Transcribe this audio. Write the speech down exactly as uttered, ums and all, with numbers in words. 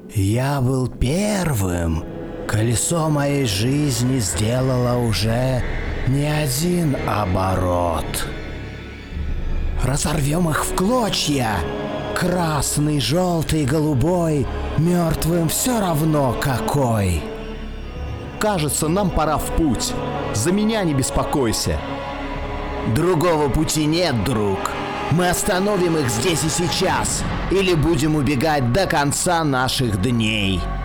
Я был первым. Колесо моей жизни сделало уже не один оборот. Разорвем их в клочья. Красный, желтый, голубой. Мертвым все равно какой. Кажется, нам пора в путь. За меня не беспокойся. Другого пути нет, друг. Мы остановим их здесь и сейчас. Или будем убегать до конца наших дней.